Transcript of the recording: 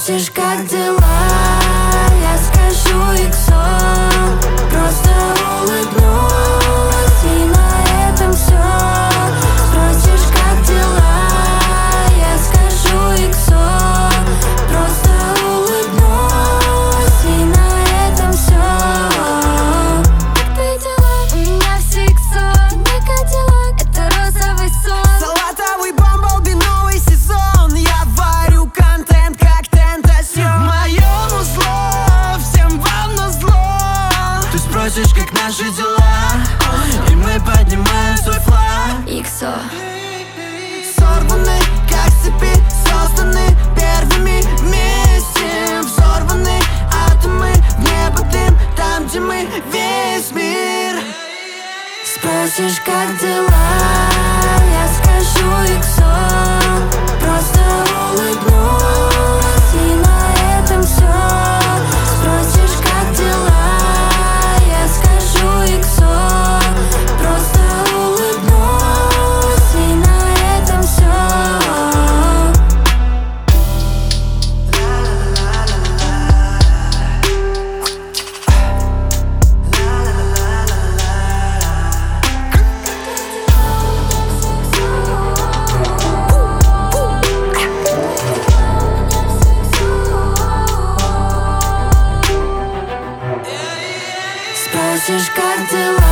Спросишь, как дела, я скажу иксо. Просто улыбнусь, и на этом все. Спросишь, как дела, я скажу иксо. Просто улыбнусь, и на этом все. Как твои дела? У меня все иксо. Мой Кадиллак — это розовый сон. Салатовый Бамблби, новый сезон. Я варю контент, как Тентасьон. Мое музло, всем вам назло. Ты спросишь, как наши дела, и мы поднимаем свой флаг. Иксо. Сорваны, как с цепи, созданы первыми вместе. Взорваны атомы, в небо дым, там, где мы весь мир. Спросишь, как дела, я скажу иксо. Просто улыбнусь, и на этом все. Спросишь, как дела, я скажу иксо. Просто улыбнусь, и на этом все. Спросишь, как дела,